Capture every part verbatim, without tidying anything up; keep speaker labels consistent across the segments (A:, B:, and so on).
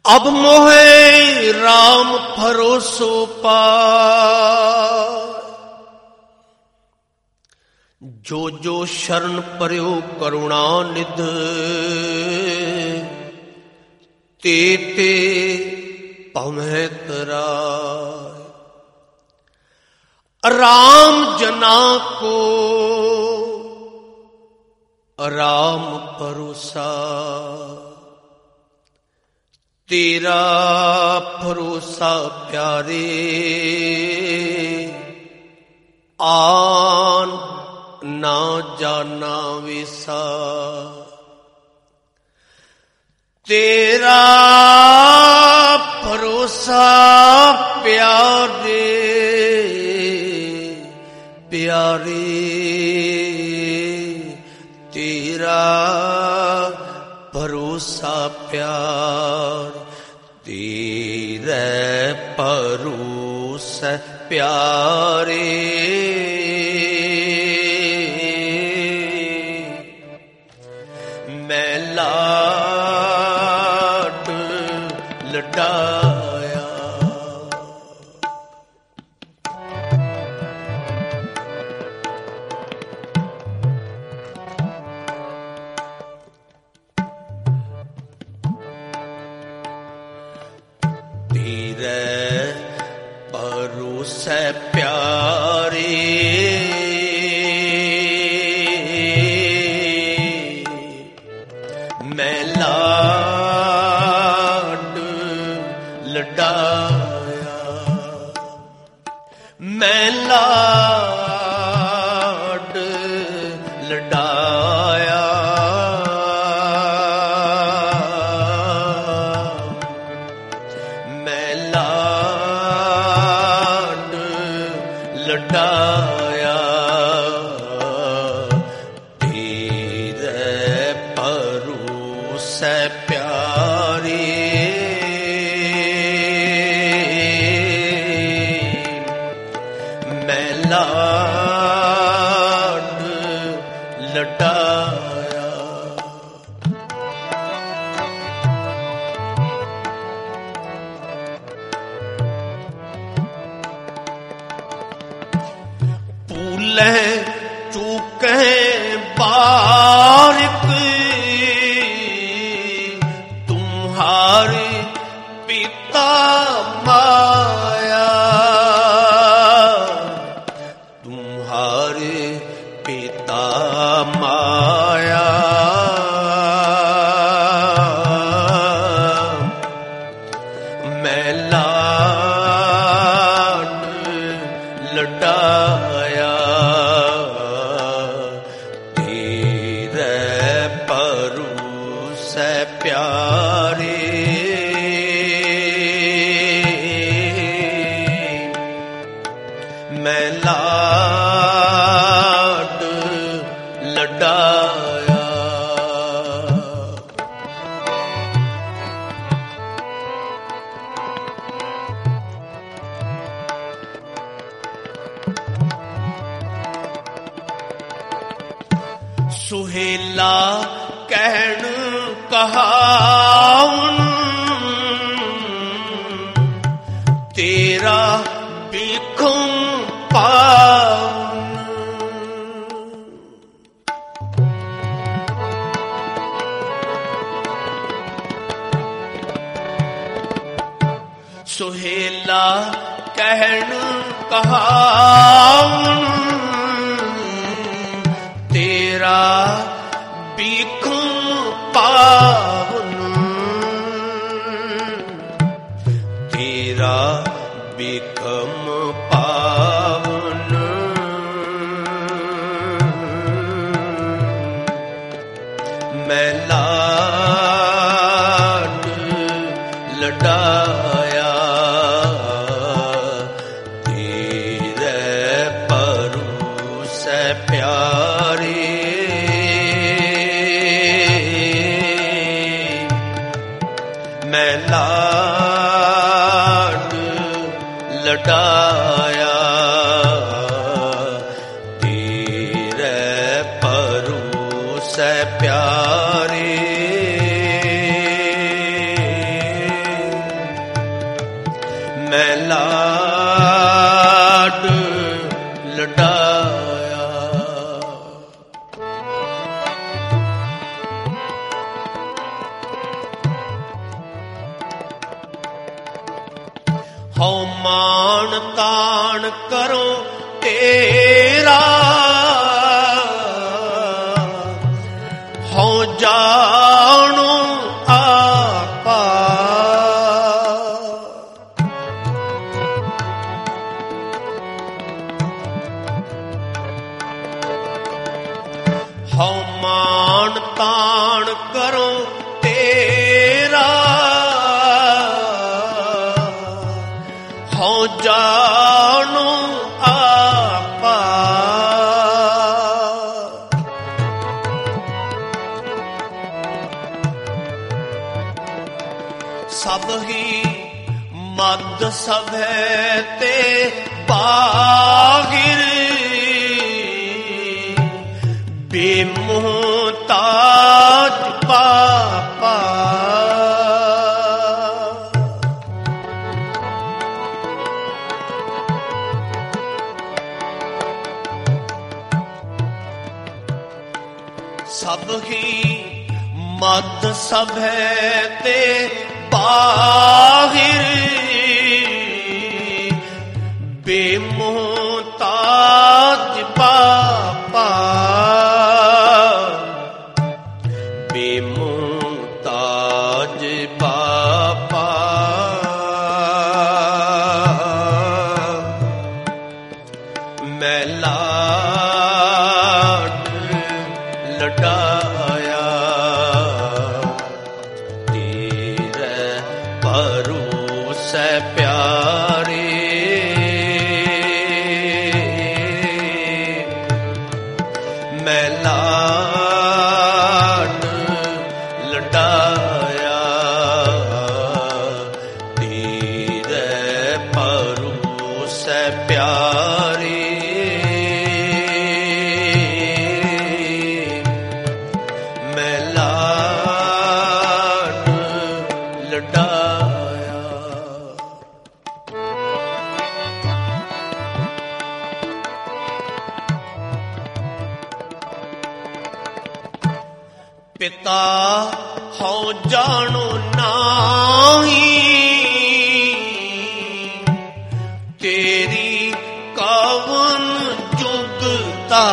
A: अब मोहे राम भरोसो पार, जो जो शरण पर्यो करुणा निध, ते ते पवै तराय। राम जना को राम भरोसा, तेरा भरोसा प्यारे, आन ना जाना विसा। तेरा भरोसा प्यारे प्यारे, तेरा भरोसा प्यार, तेरे भरोसा प्यारे। मैं लाड लडाया, तेरे भरोसे प्यारे, मैं लाड लडाया, मैं लाड लडाया। मैं लाड लडाया, तेरे भरोसे प्यारे। मैं लाड लडाया, भूले चूके बारिक, तुम्हारे पिता माया, तुम्हारे पिता माया। मैं लाड लडाया, तेरे भरोसे प्यारे। मैं लाड लडाया, सुहेला कहन कहाउन, तेरा बिखम पाउन। सुहेला कहन कहाउन, तेरा बिखम पावन, तेरा बिखम पावन। मैं लाड लडाया, तेरे भरोसे प्यारे। मैं लाड लडाया, तेरे भरोसे प्यारे। ਹਉ ਮਾਣ ਤਾਣ ਕਰੋ ਤੇਰਾ, ਹਉ ਜਾਣੋ ਆਪਾ। ਹਉ ਮਾਣ ਤਾਣ ਕਰੋ ਤੇਰਾ, ਹਉ ਜਾਣੋ ਆਪਾ। ਸਭ ਹੀ ਮਦ ਸਭੈ ਤੇ ਬਾਹਿਰ, ਬੇਮੁਹਤਾਜ ਪਾਪਾ। ਸਭ ਹੀ ਮਦ ਸਭੈ ਤੇ ਬਾਹਿਰ, ਬੇਮੁਹਤਾਜ ਪਾਪਾ। ਬੇਮੁਹਤਾਜ ਪਾਪਾ। ਮੈਂ ਲਾਡ ਲਡਾਇਆ ਤੇਰੇ ਭਰੋਸੇ ਪਿਆਰੇ। ਮੈਂ ਲਾਡ ਲਡਾਇਆ ਤੇਰੇ ਭਰੋਸੇ ਪਿਆਰੇ। ਮੈਂ ਲਾਡ ਲਡਾਇਆ। ਪਿਤਾ ਹਉ ਜਾਣੋ ਨਾਹੀ, ਤੇਰੀ ਕਵਨ ਜੁਗਤਾ।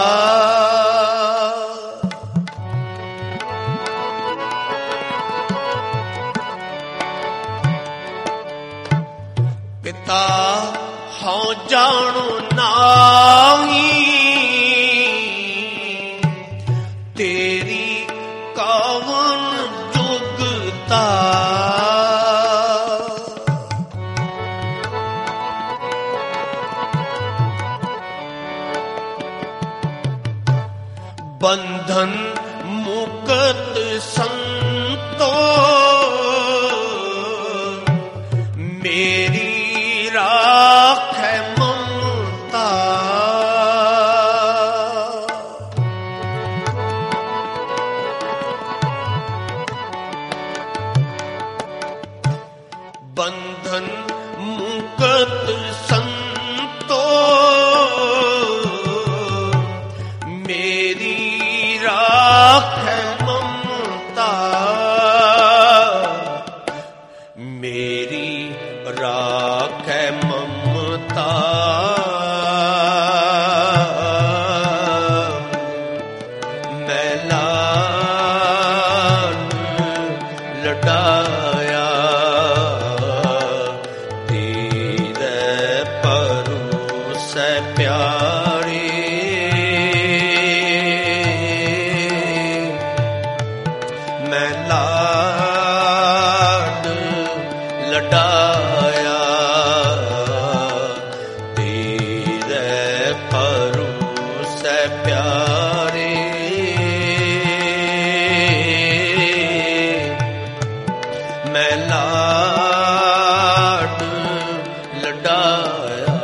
A: ਪਿਤਾ ਹਉ ਜਾਣੋ ਨਾਹੀ, ਤੇਰੀ ਕਵਨ ਜੁਗਤਾ। ਬੰਧਨ ਮੁਕਤ ਸੰਤੋ, ਮੇਰੀ ਰਾਖੈ ਮਮਤਾ। ਬੰਧਨ ਮੁਕਤ ਸੰਤੋ, ਮੇਰੀ ਰਾਖੈ ਮਮਤਾ। ਮੇਰੀ ਰਾਖੈ ਮਮਤਾ। ਮੈਂ ਲਾਡ ਲਡਾਇਆ ਤੇਰੇ ਭਰੋਸੇ ਪਿਆਰੇ। ਮੈਂ ਲਾਡ ਲਡਾਇਆ ਤੇਰੇ ਭਰੋਸੇ ਪਿਆਰੇ। ਮੈਂ ਲਾਡ ਲਡਾਇਆ।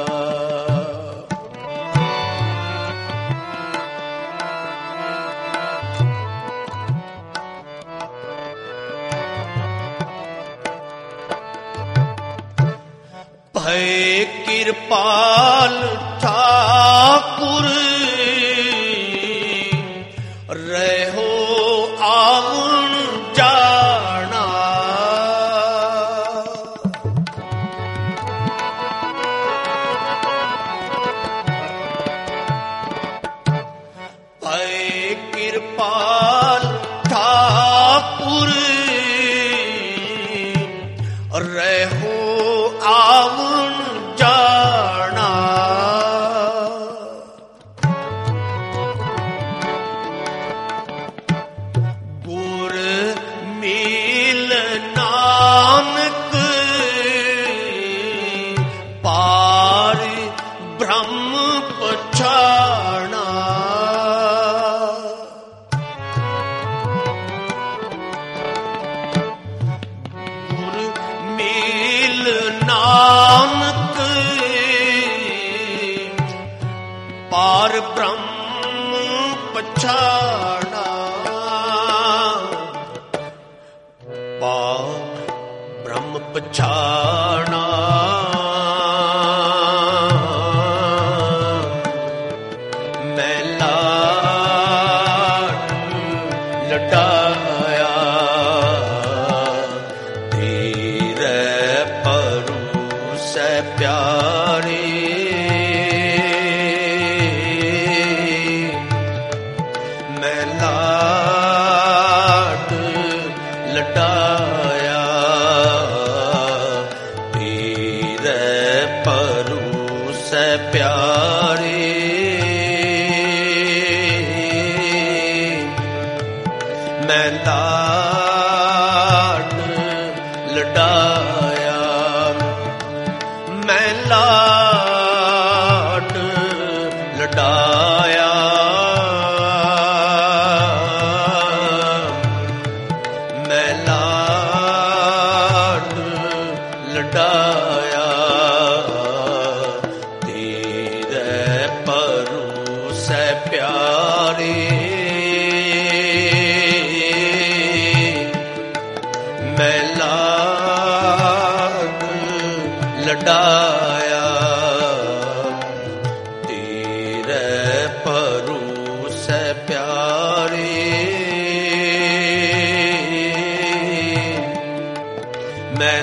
A: ਭੈ ਕਿਰਪਾਲ ਠਾਕੁਰ, ਰਹਿਓ ਆਵਣ ਜਾਣਾ। रहु आवन जाना। गुर मिल नानक पार ब्रह्म पछाना। नानक पार ब्रह्म पछाना। पार ब्रह्म पछाना। मैं लाड लटाया प्यारे। मैं लाड लटाया तेरे परूस प्यारे। मैं लाड लटाया। मैं लाड लटाया। मैं लाड लटाया तेरे परूस प्यारे। मैं लाड लटाया तेरे परूस प्यारे। मैं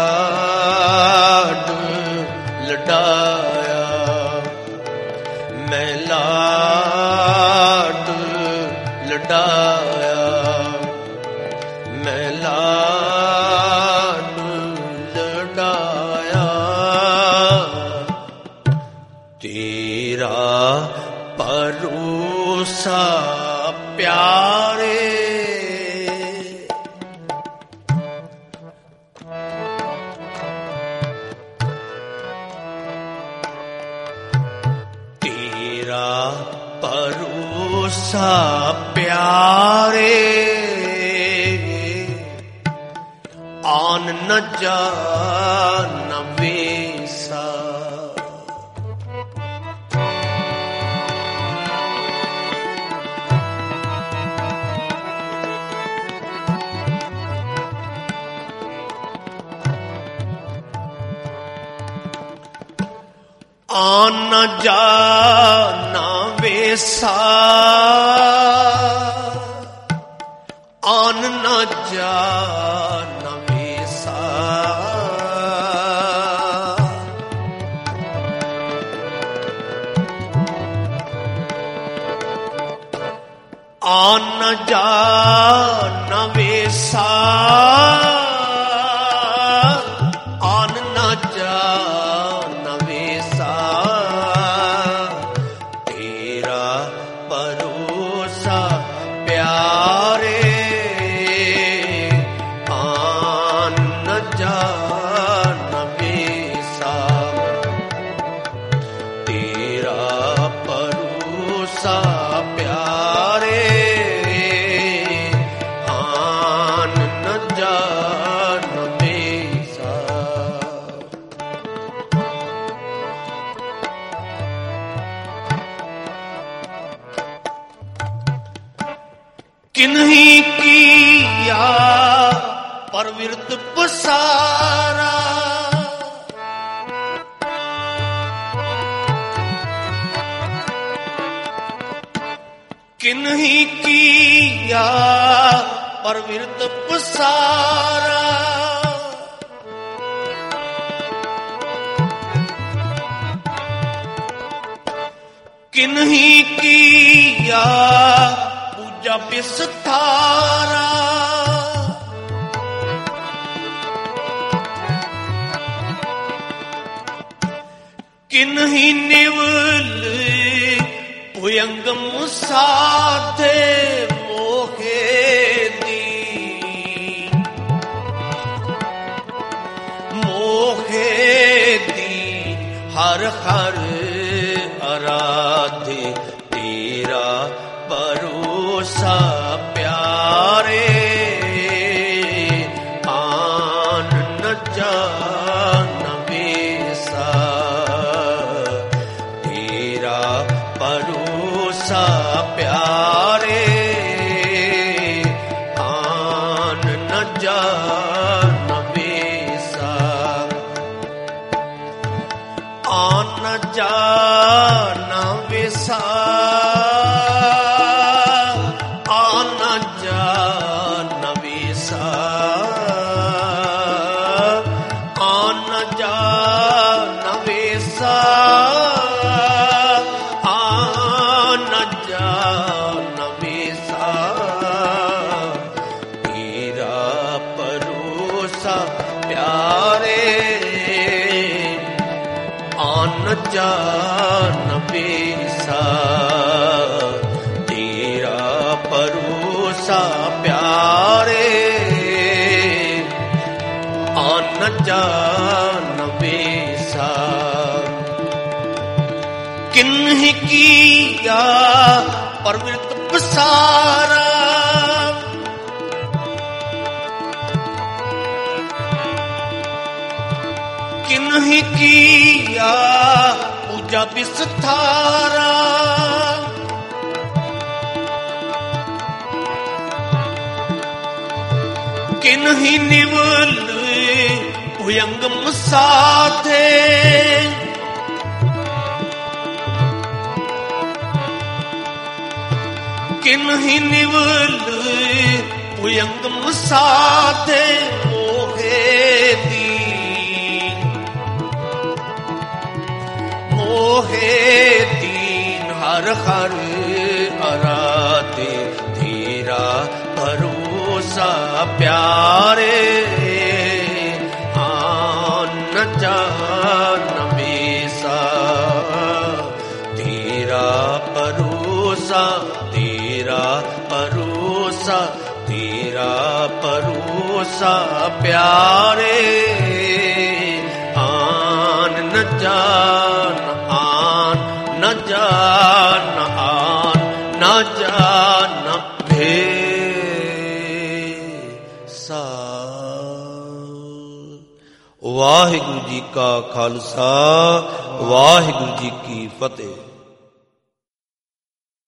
A: लाड लटाया। मैं लाड लटाया। मैं लाड लटाया तेरा परूसा प्यारे। तेरा परूसा प्यारे। आन न जान वेसा। आन न जाना वेसा। आन न जाना वेसा। आन न जाना वेसा। आन न जाना वेसा। तेरा परोसा प्यारे। आन न जाना वेसा। तेरा परोसा प्यारे। आन न जाना वेसा। किन्हीं किया परविरत पसारा। किन्हीं किया परविरत पसारा। किन्हीं किया पूजा विस्तारा। किन्ही निवल भुयंगम साधे मोहे दी मोहे दी हर हर आराधे तेरा भरोसा प्यारे आन न जान बेसा तेरा भरोसा प्यारे आन न जान बेसा आन न जान बेसा आन जान बेसा आन जान बेसा आन जान बेसा तेरा भरोसा प्यारे आन जान बेसा तेरा भरोसा प्यारे आन जान बेसा किन्हीं किया परवृत पसारा किन्हीं किया पूजा विस्तारा किन्हीं निवल भुयंगम साधे किन्हीं निवल भुयंगम साधे मोहे दीन मोहे दीन हर हर आराधे तेरा भरोसा प्यारे आन जान बेसा तेरा भरोसा तेरा भरोसा तेरा भरोसा प्यारे आन न जान आन न जान आन न जान भे वाहिगुरु जी का खालसा वाहिगुरु जी की फतेह।